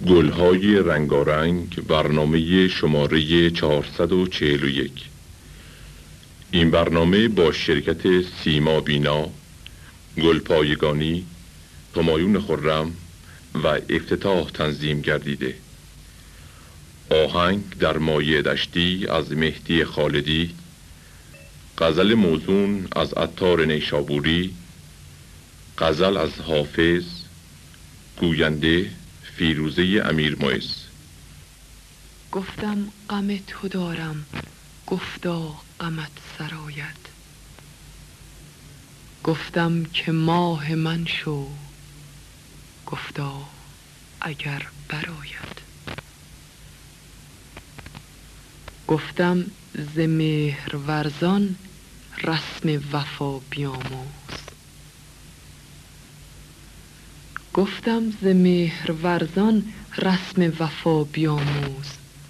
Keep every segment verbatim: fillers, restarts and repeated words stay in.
گلهای رنگارنگ، برنامه شماره چهارصد و چهل و یک. این برنامه با شرکت سیما بینا، گلپایگانی، همایون خرم و افتتاح تنظیم گردیده. آهنگ در مایه دشتی از مهدی خالدی، غزل موزون از عطار نیشابوری، غزل از حافظ، گوینده فیروزه امیر معز. گفتم غم تو دارم، گفتا غمت سرآید. گفتم که ماه من شو، گفتا اگر برآید. گفتم ز مهر ورزان رسم وفا بیاموز. گفتم ز مهر ورزان رسم وفا بیاموز.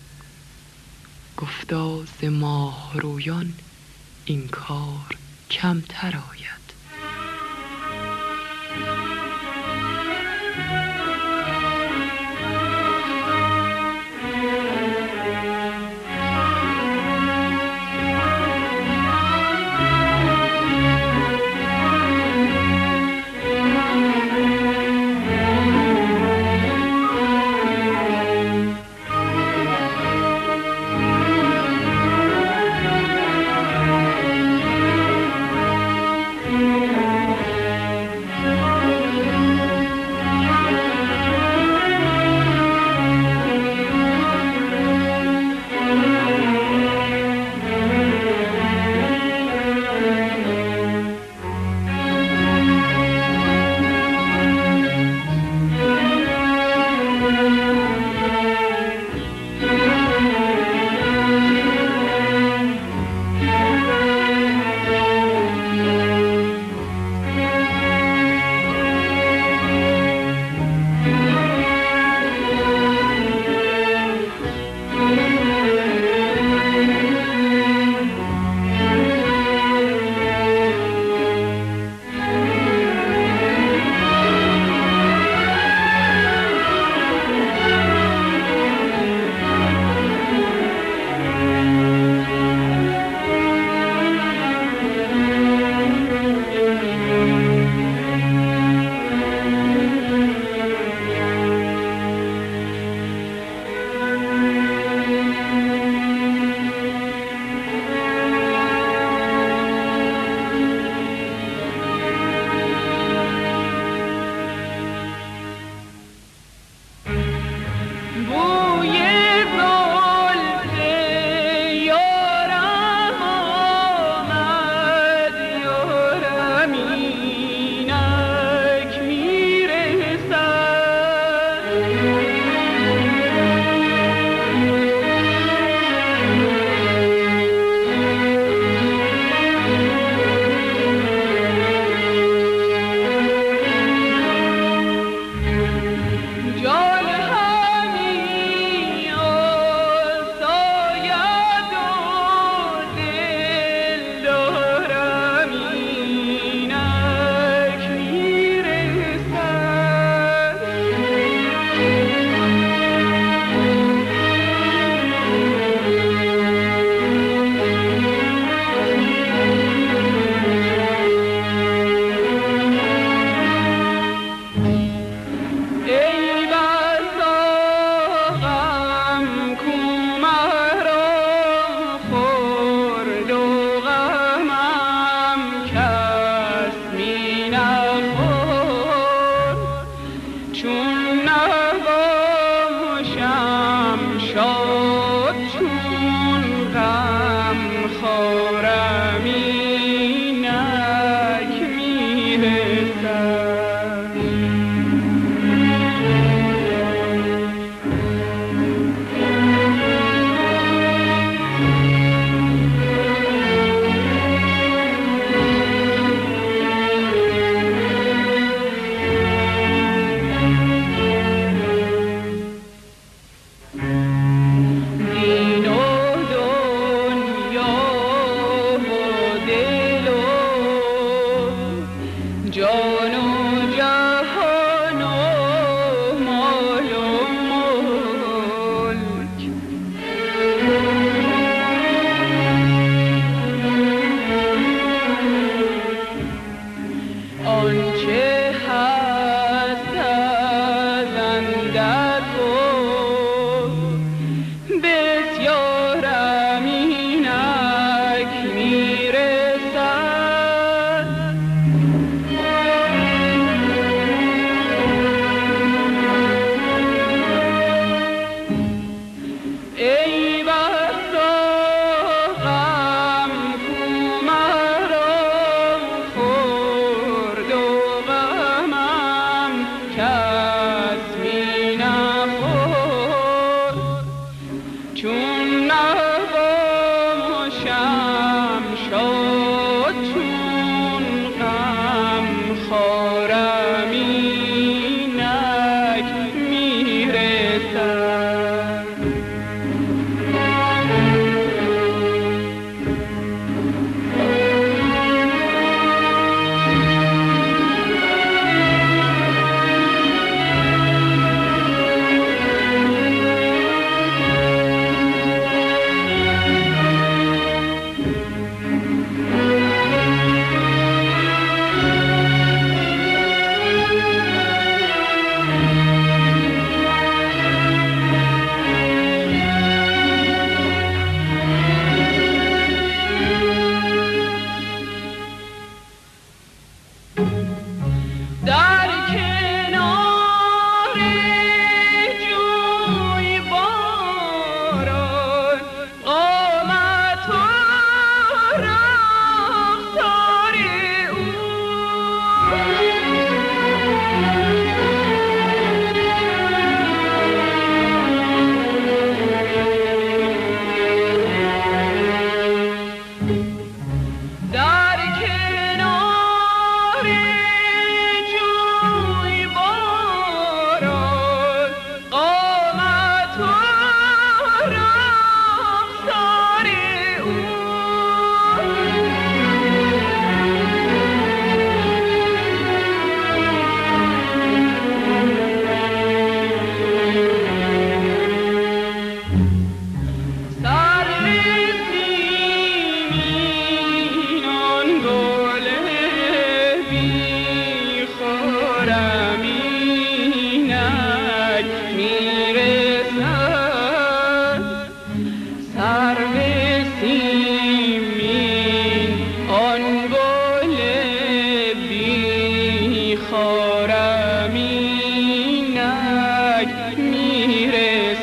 گفتا ز ماه رویان این کار کمتر آید.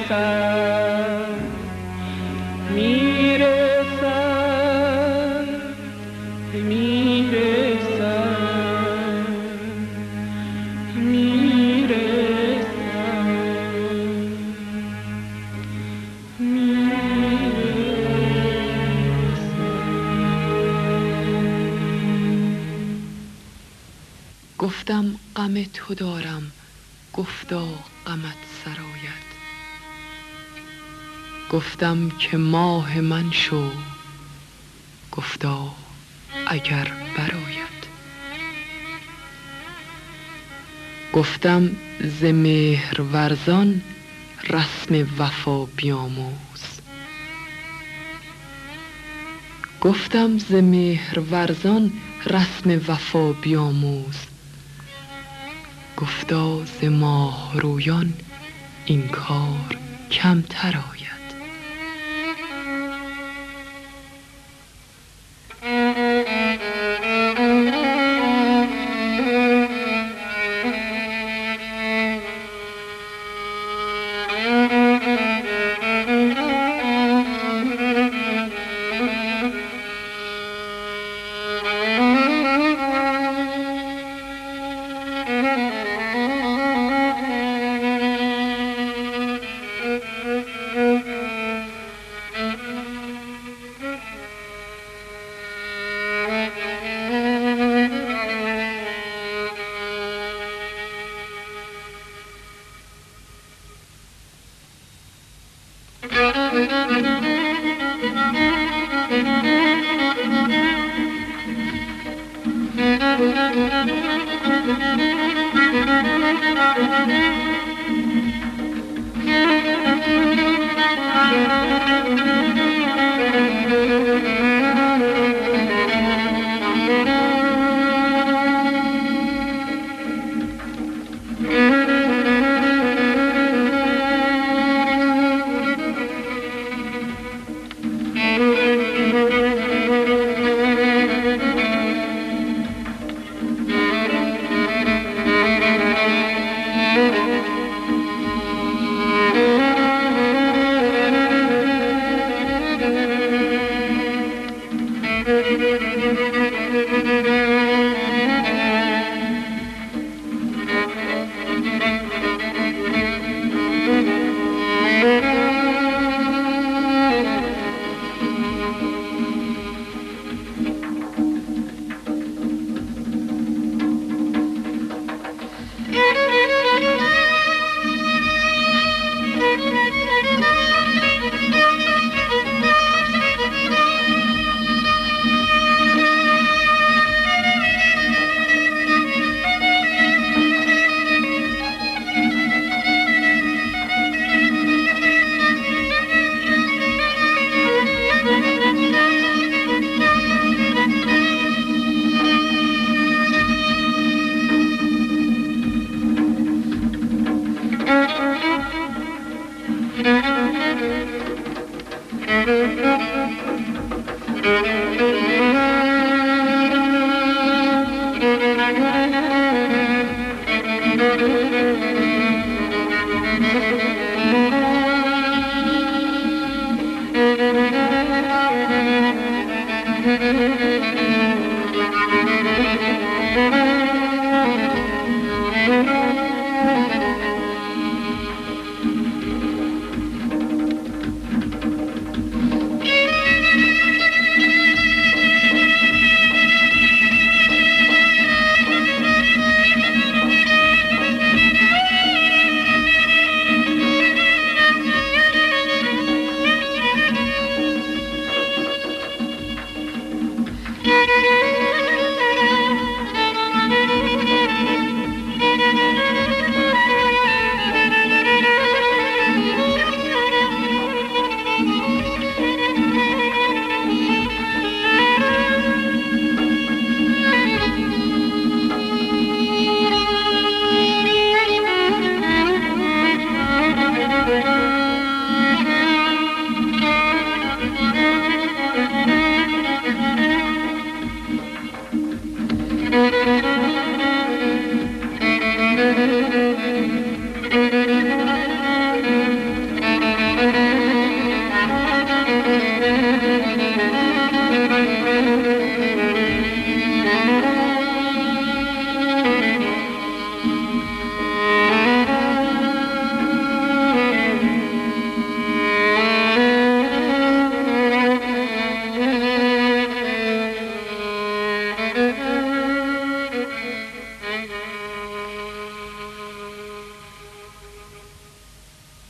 میرسد میرسد میرسد میرسد گفتم غم تو دارم، گفتا غمت سرآید. گفتم که ماه من شو، گفتا اگر برآید. گفتم ز مهرورزان رسم وفا بیاموز. گفتم ز مهرورزان رسم وفا بیاموز. گفتا ز ماه رویان این کار کمتر آید.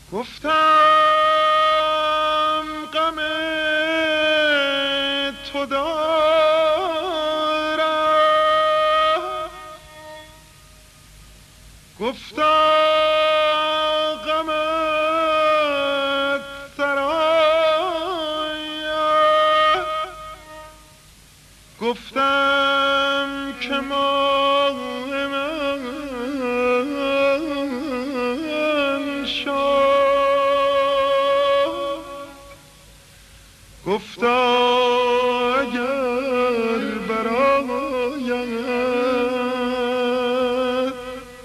گفتم غم تو دارم، گفتم غمت سراید، گفتم که ماه من شد، گفتا اگر برآید،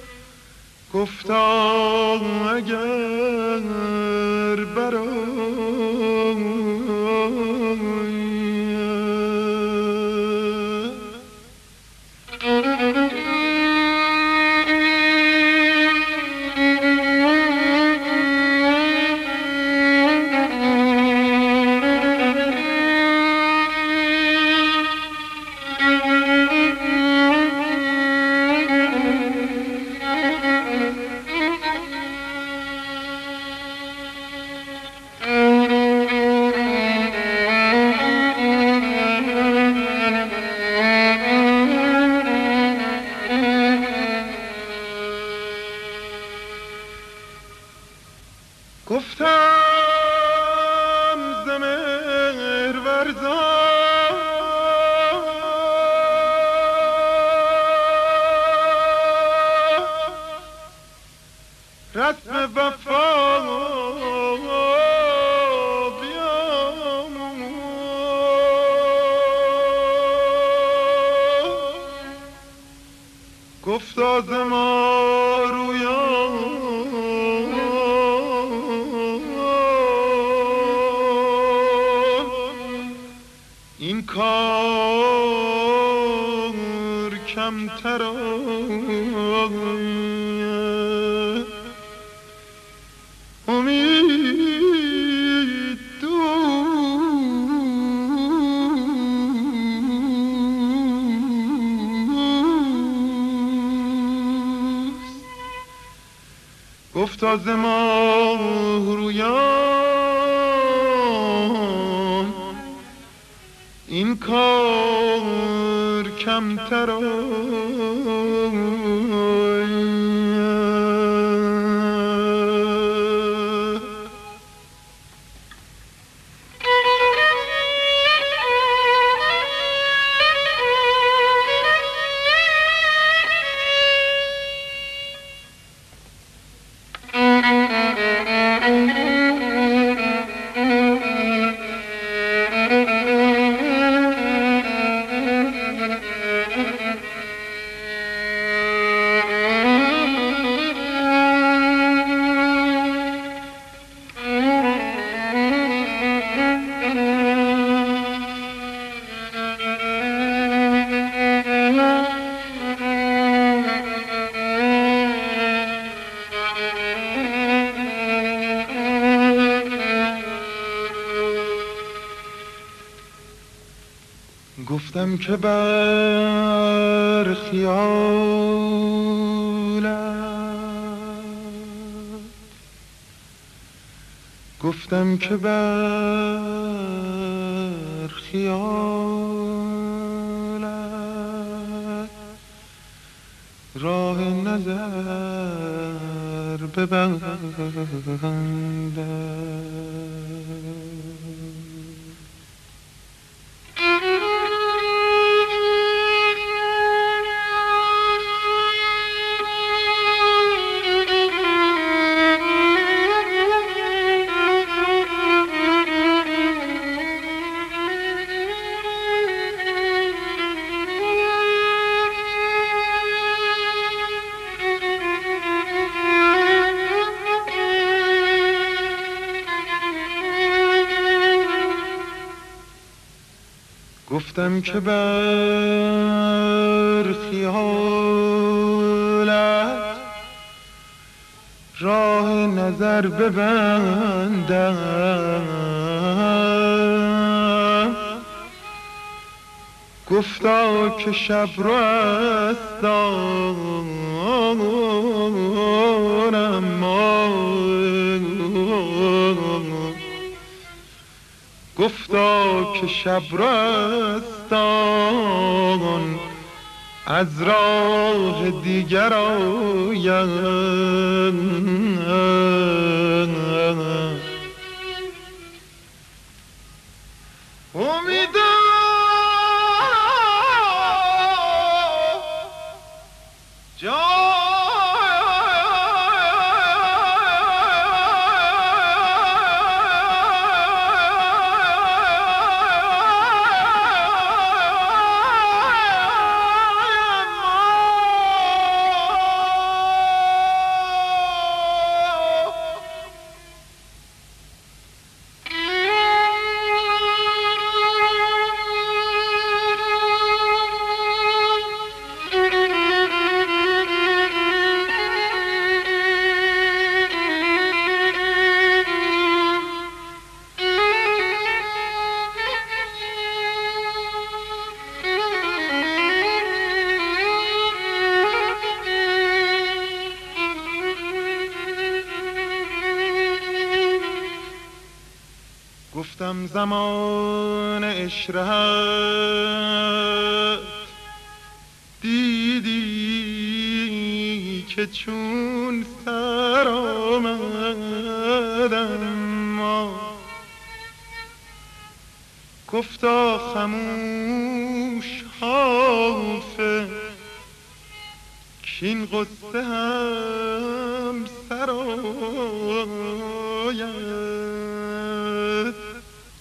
گفتا اگر برآید. گفتم زمر ورزان رسم وفا بیاموز، گفتا ز ما رویان این کار کمتر آید، امید دوست، گفتا ز ماه رویان این کار کمتر آید. گفتم که بر خیالت، گفتم که بر خیالت راه نظر ببندم. گفتم که بر خیالت راه نظر ببندم، گفتا که شب رو از دارم ما گفتا که شب رستان از راه دیگر آیم. امیدم گفتم زمان عشرت دیدی که چون سر آمدم. گفتا خموش حافظ کین قصه هم سر آید.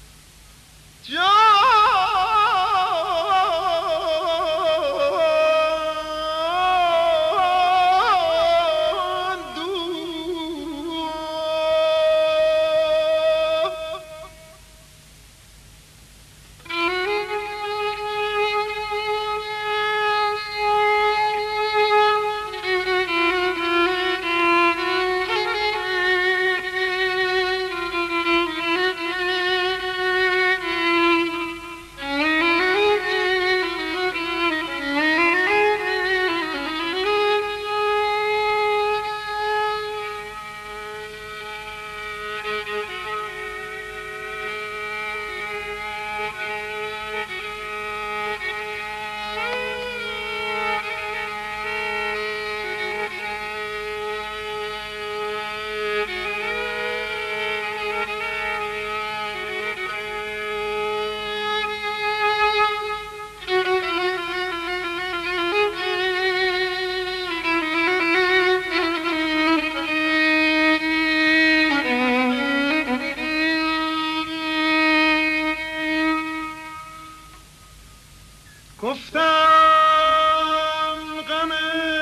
گفتم غم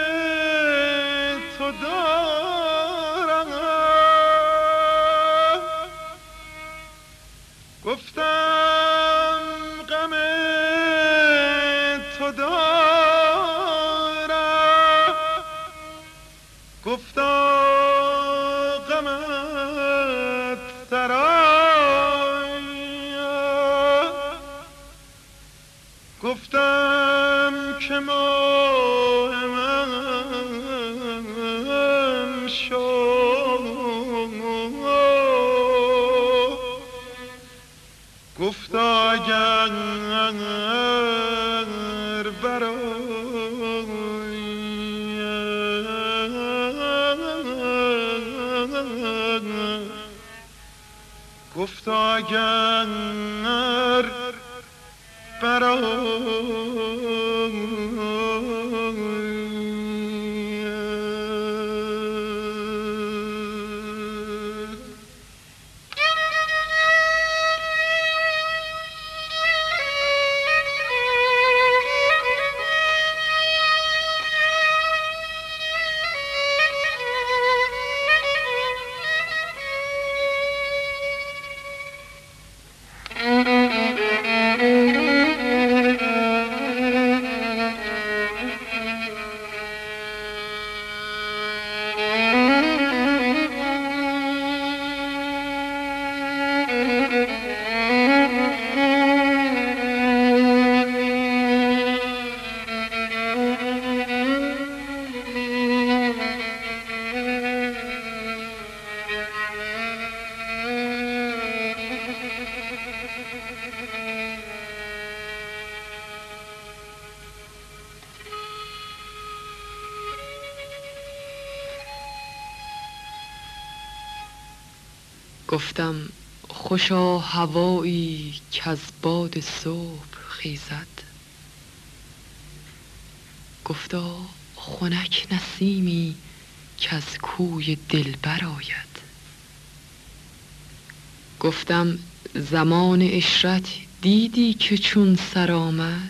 تو دارم، گفتم غم تو دارم، گفتا غمت سرای، گفتم که ماه من شد، گفتا اگر برای گفتا اگر برای گفتم خوشا هوایی که از باد صبح خیزد. گفتا خنک نسیمی که از کوی دلبر آید. گفتم زمان عشرت دیدی که چون سر آمد.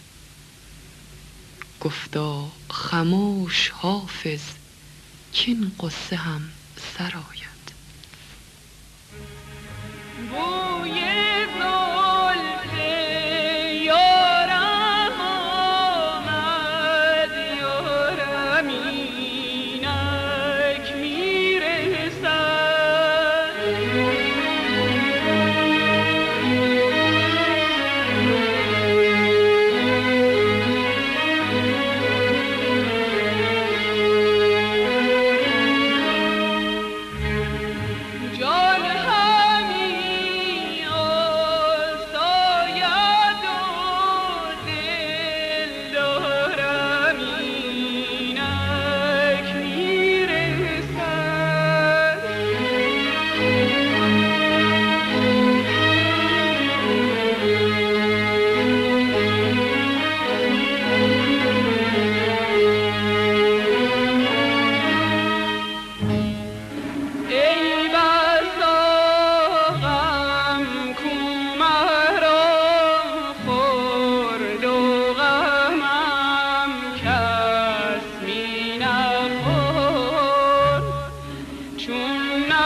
گفتا خموش حافظ کین قصه هم سر آید. بوی زلف یارم آمد، یارم اینک میرسد. جان همی آساید و دل دارم اینک میرسد. ای بسا غم کو مرا خورد و غمم کس می نخورد. چون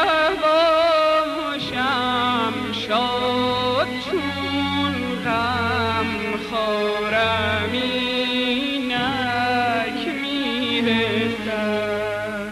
نباشم شاد، چون غم خورم اینک میرسد.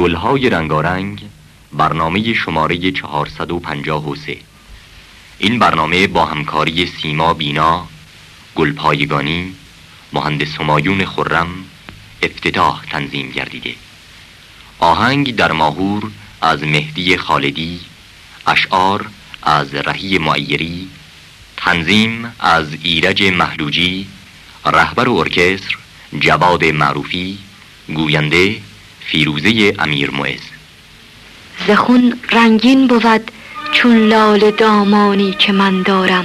گلهای رنگارنگ، برنامه شماره چهارصد و پنجاه و سه. این برنامه با همکاری سیما بینا، گلپایگانی، مهندس همایون خرم افتتاح تنظیم گردیده. آهنگ در ماهور از مهدی خالدی، اشعار از رهی معیری، تنظیم از ایرج محلوجی، رهبر ارکستر جواد معروفی، گوینده فیروزه امیر معز. زخون رنگین بود چون لال دامانی که من دارم،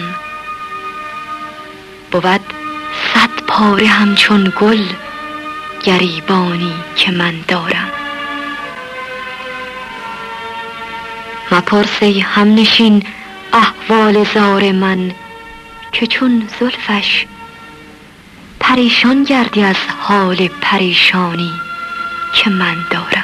بود صد پاره همچون گل گریبانی که من دارم. مپرس ای همنشین احوال زار من، که چون زلفش پریشان گردی از حال پریشانی که من دارم.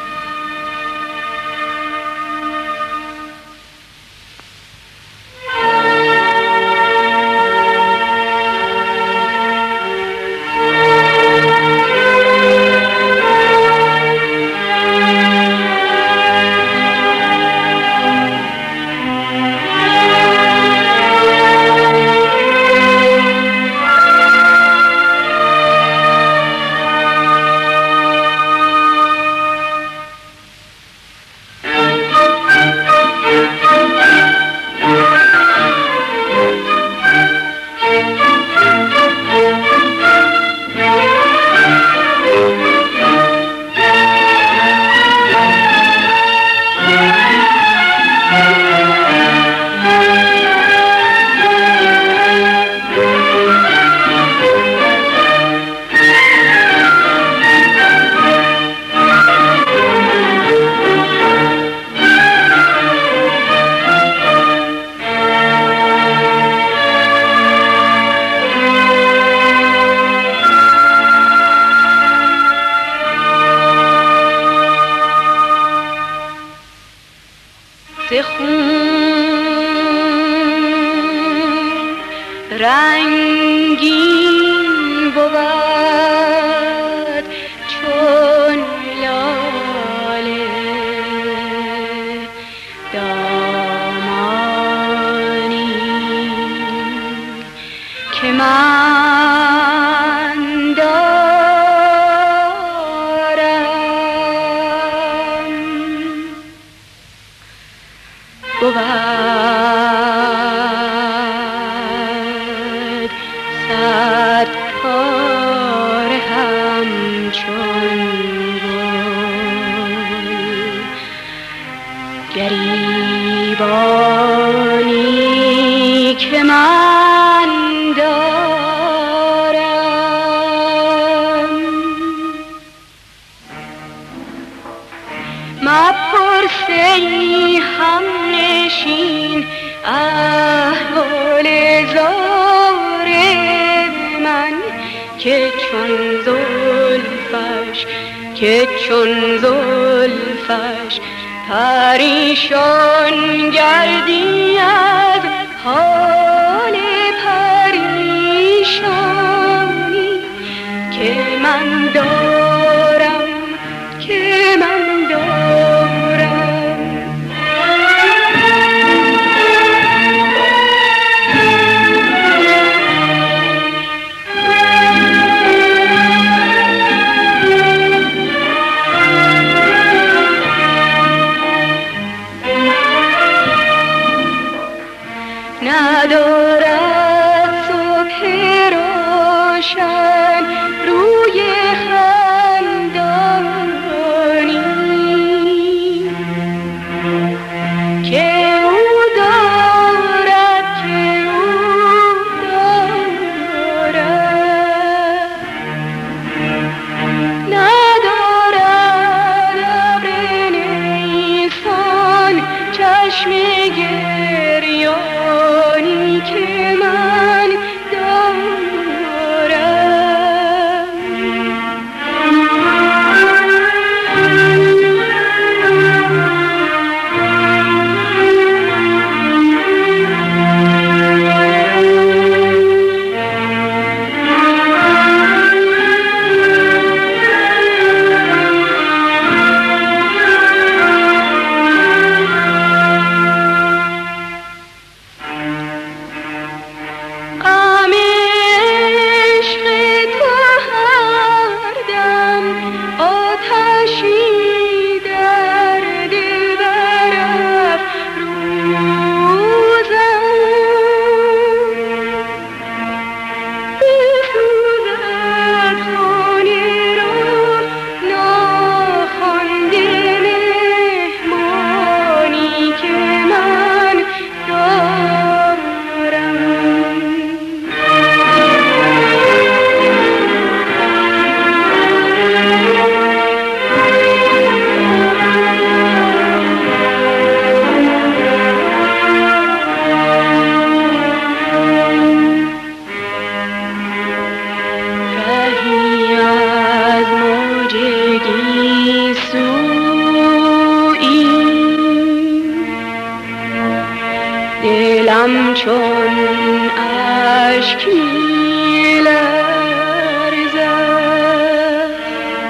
رنگین بود چون لاله دامانی که من دارم، بود گریبانی که من دارم. مپرس ای همنشین احوال زار من، که چون زلفش که چون زلفش پریشان گردی از حال پریشانی که من دارم که من دارم. ندارد صبح روشن روی خندانی که او دارد که او دارد. ندارد ابر نیسان چشم گریانی که من دارم. همچون اشک می‌لرزد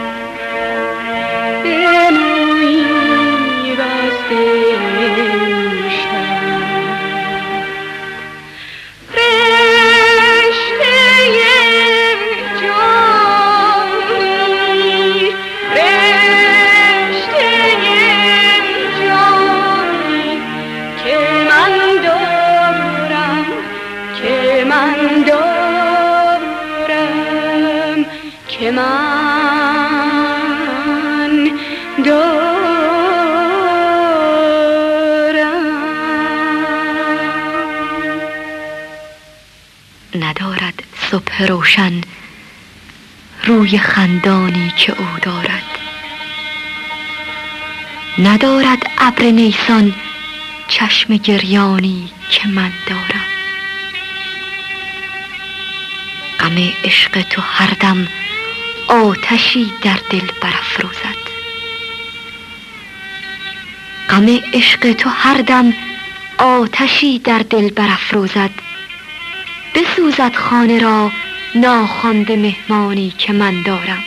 به مویی بسته شب رشته جانی رشته جانی که من دارم که من دارم که من دارم ندارد صبح روشن روی خندانی که او دارد، ندارد ابر نیسان چشم گریانی که من دارم. غم عشق تو هر دم آتشی در دل برافروزد، غم عشق تو هر دم آتشی در دل برافروزد. بسوزد خانه را ناخوانده مهمانی که من دارم.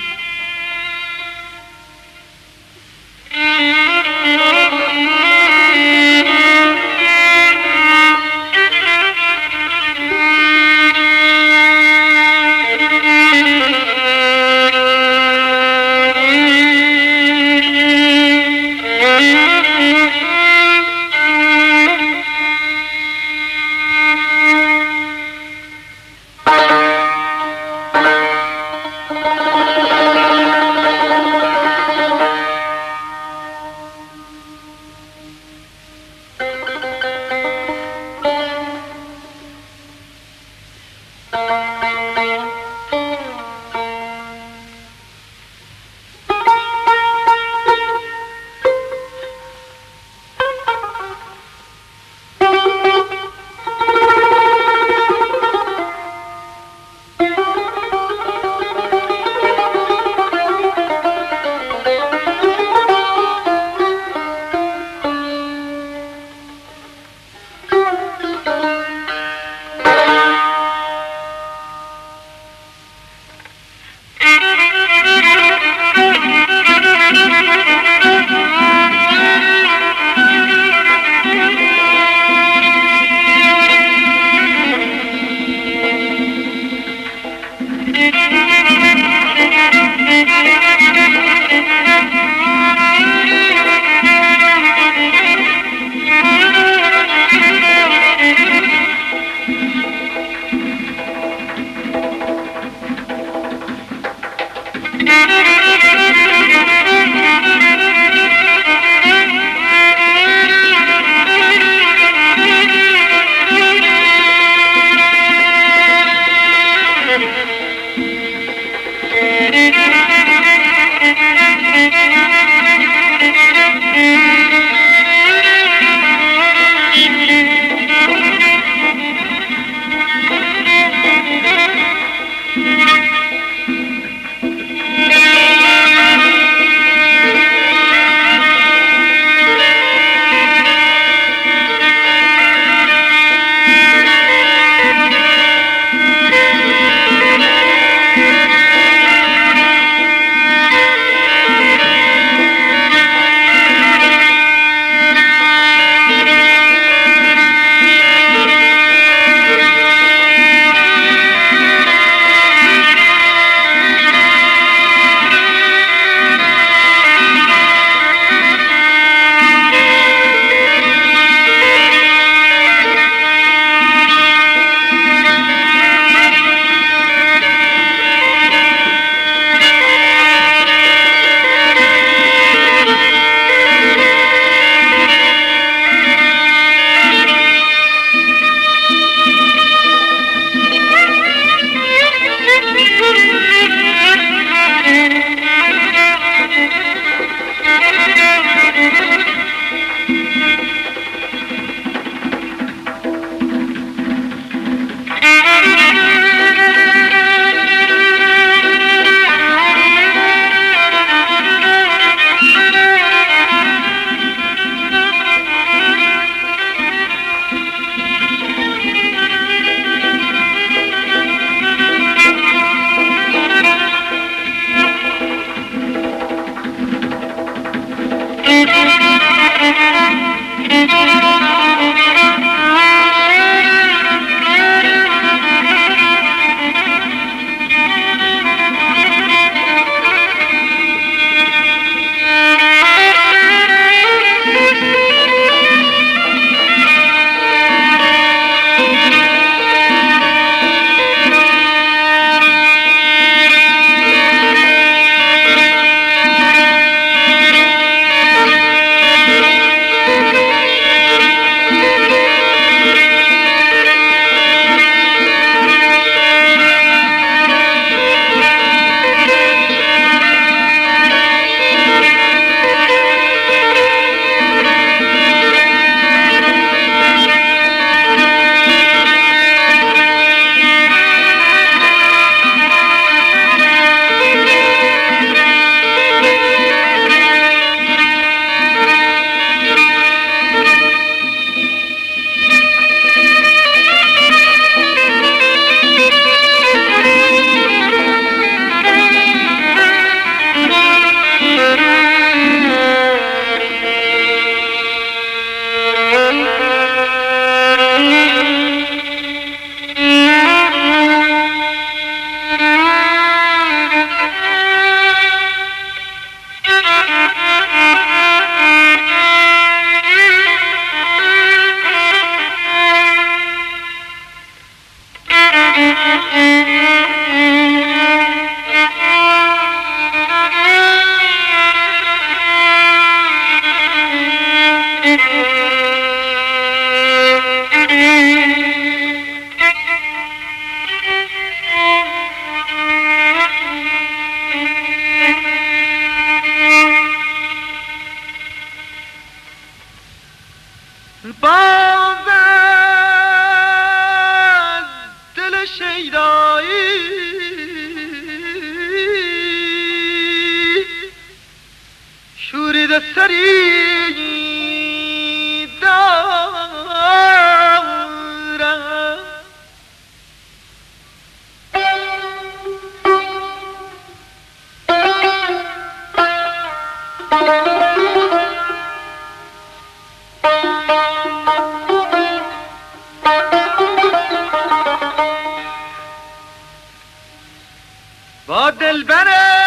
با دلبر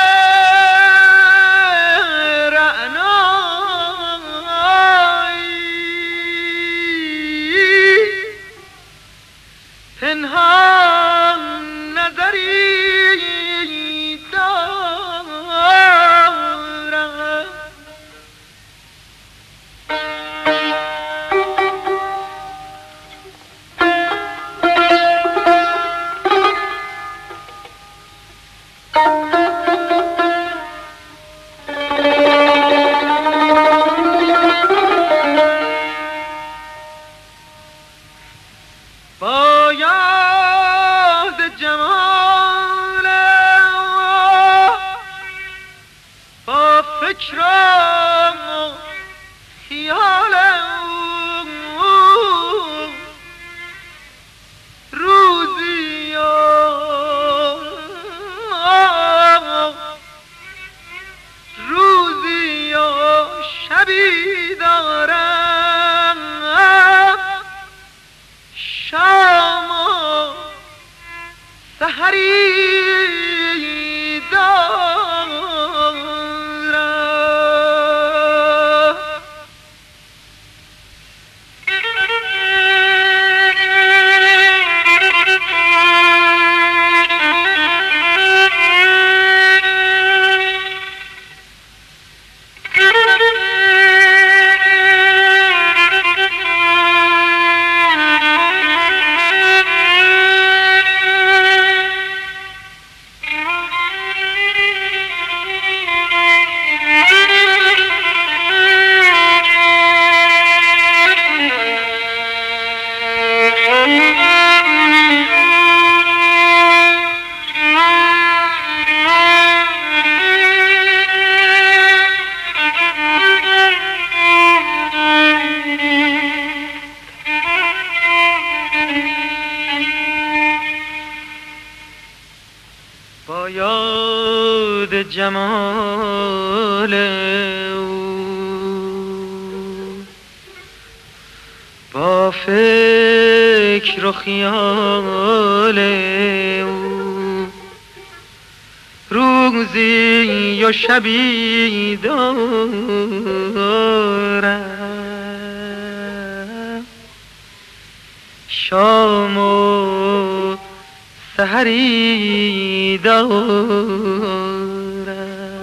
رعنایی پنهان نظری دارم. با یاد جمال با فکر و خیال روزی و روزی و شبی دارم، شام و سحری دارم. با یاد جمال او با فکر و خیال او روزی و شبی دارم، شام و سحری دارم.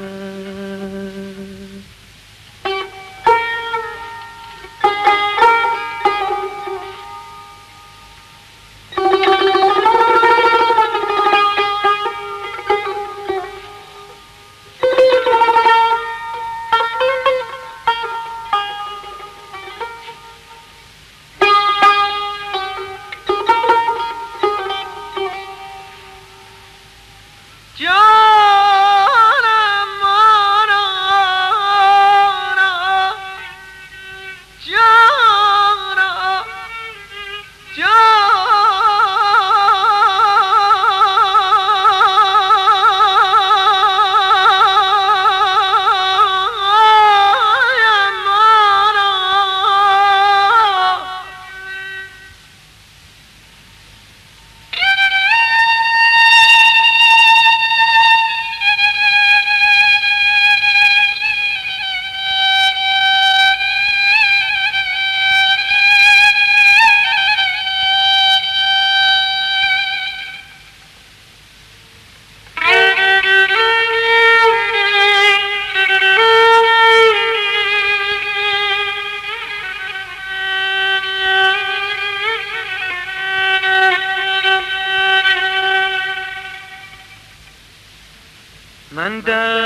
من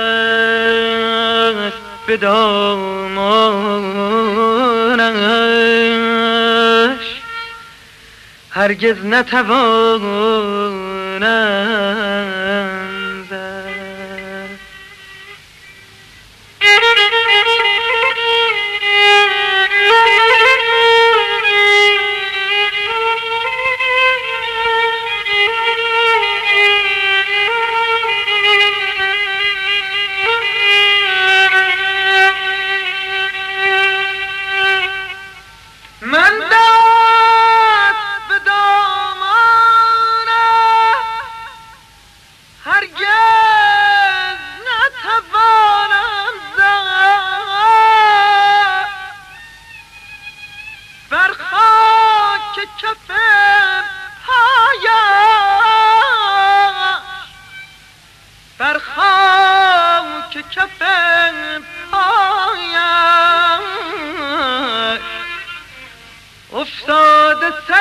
دست به دامانش هرگز نتوانم زد.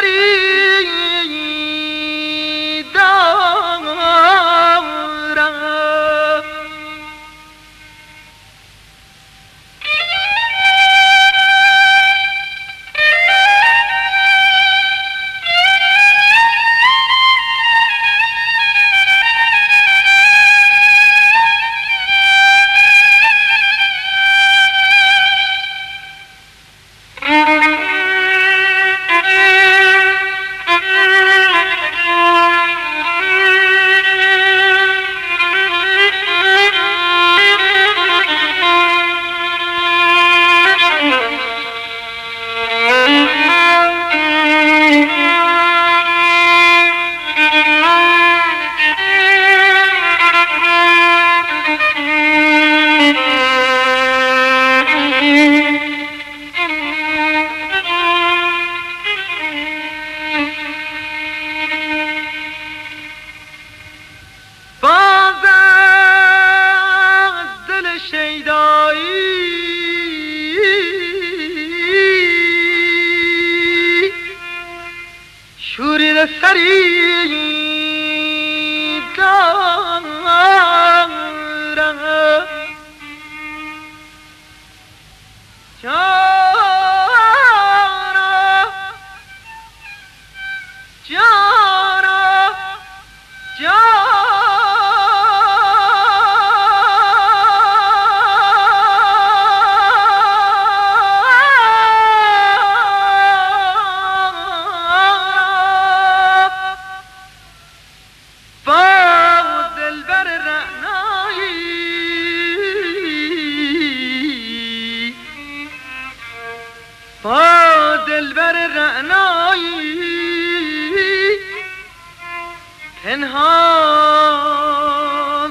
پنهان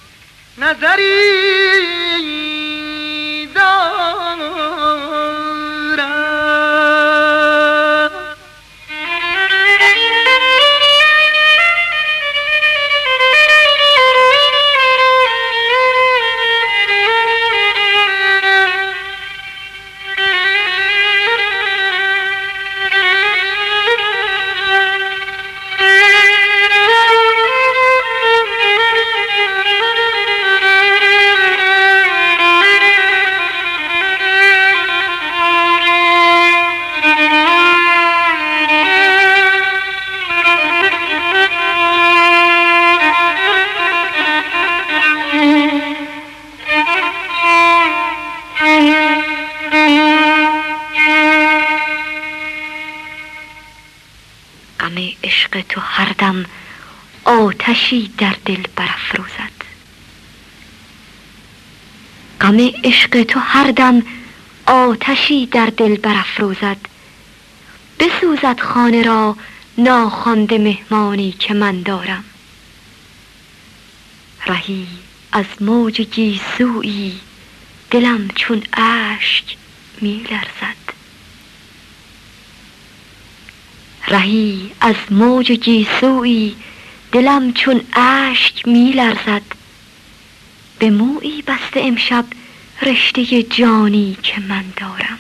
نظری عشق تو هر دم آتشی در دل برافروزد. غم عشق تو هر دم آتشی در دل برافروزد. بسوزد خانه را ناخوانده مهمانی که من دارم. رهی از موج گیسویی دلم چون اشک می لرزد. رهی از موج گیسویی دلم چون اشک می لرزد. به مویی بسته امشب رشته جانی که من دارم.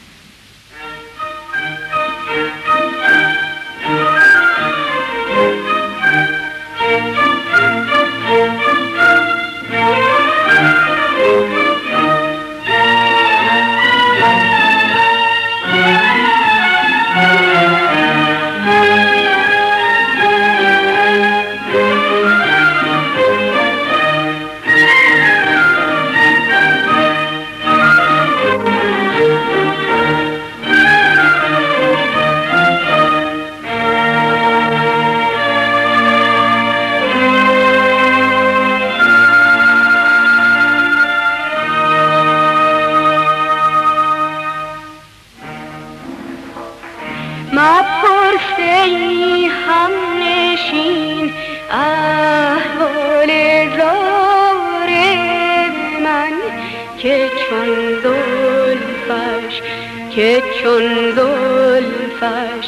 ای هم نشین احوال زار من که چون زلفش که چون زلفش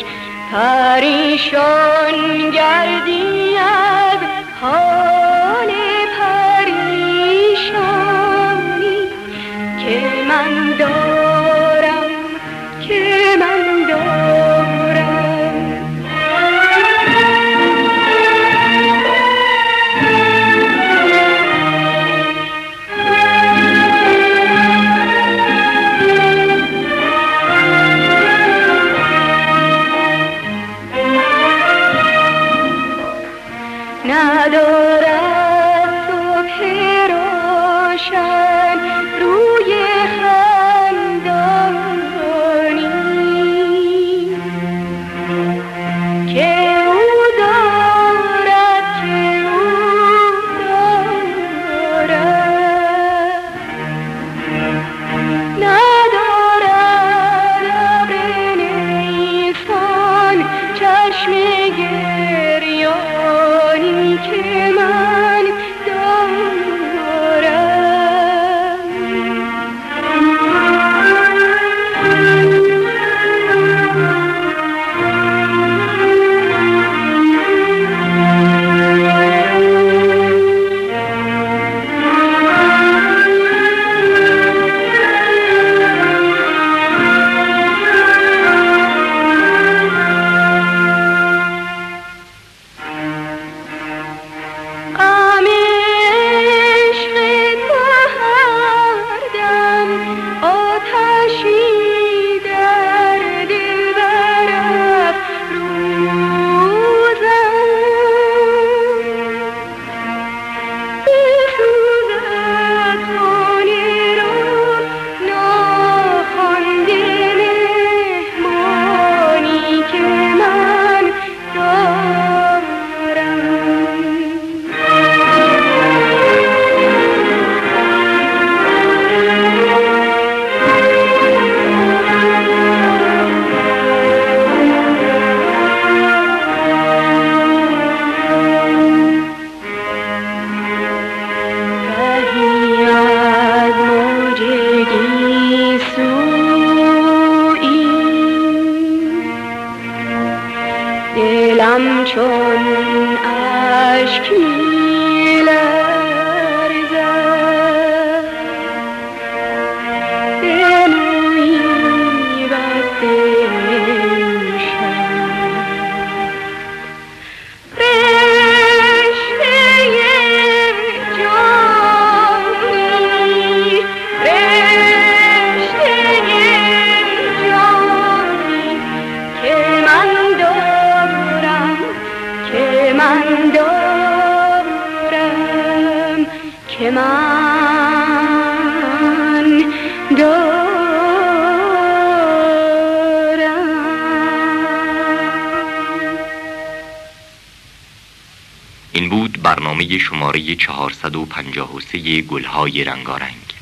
پریشان گردی از حال پریشانی که من دارم که من دارم ندارد صبح روشن روی خندانی که او دارد که او دارد ندارد ابر نیسان چشم گریانی که من دلم چون اشک می‌لرزد بنویی بسته امشب رشته جانی رشته جانی که من دارم که من دارم که من دارم. این بود برنامه شماره چهارصد و پنجاه و سه گلهای رنگارنگ.